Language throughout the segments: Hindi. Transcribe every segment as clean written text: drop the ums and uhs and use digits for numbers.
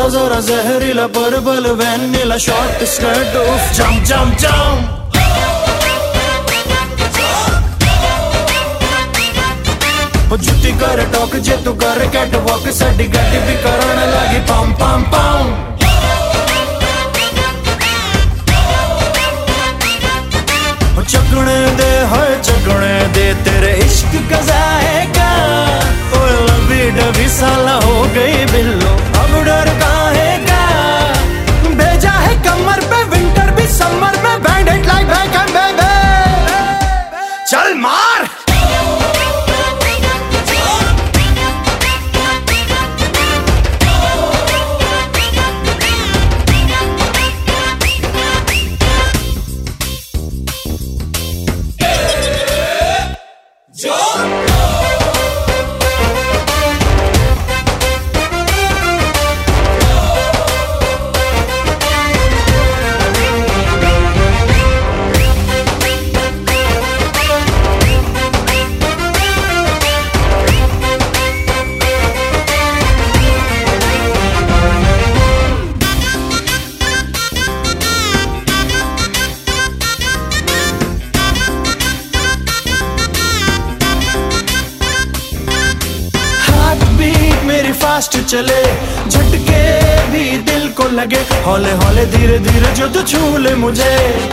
जरा जरा जहरीला पर्पल वैनिला शॉर्ट स्कर्ट उफ जंप जंप जंप जुटी कर टॉक जे तू कर कैट वॉक साडी गड्डी भी करन लगी पम पम पम चगने दे हाय चगने दे तेरे इश्क का जाएगा ओ लंबी डबी साला हो गई बिल्लो अब डर काहे का भेजा है कमर पे विंटर भी समर में banded like back and baby चल मार फास्ट चले झटके भी दिल को लगे हौले हौले धीरे धीरे जो तू छू ले मुझे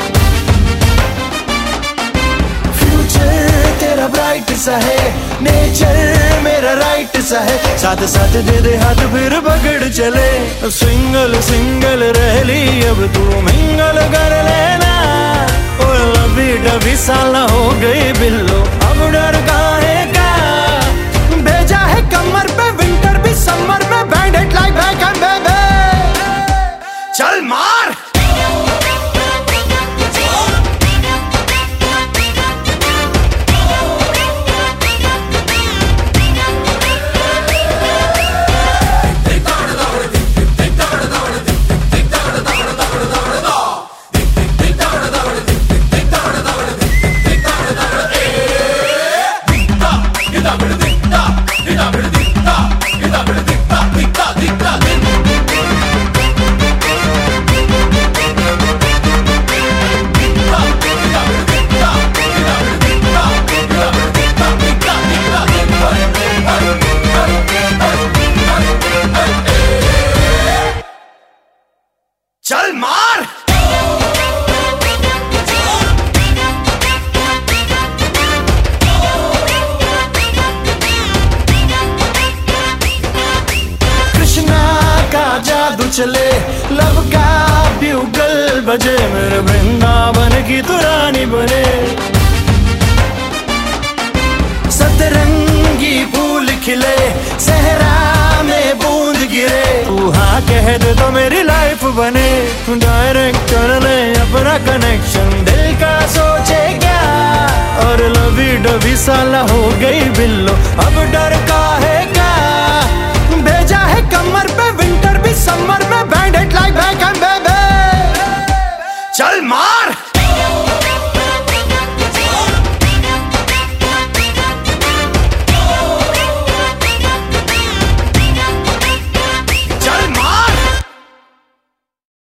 फ्यूचर तेरा ब्राइट सा है नेचर मेरा राइट सा है साथ साथ दे दे हाथ फिर पकड़ चले सिंगल सिंगल रह ली अब तू मिंगल कर लेना ओ लंबी डबी साला हो गई बिल्लो अब डर काहे का भेजा है कमर पे विंटर भी समर में banded like back and baby चल मार चल मार कृष्णा का जादू चले लव का ब्यूगल बजे मेरे वृंदावन की तू रानी बने सतरंगी फूल खिले सहरा में बूंद गिरे तू हाँ कह दे तो मेरी लाइफ बने डायरेक्टर ने अपना कनेक्शन दिल का सोचे क्या और लवी डबी साला हो गई बिल्लो अब डर का है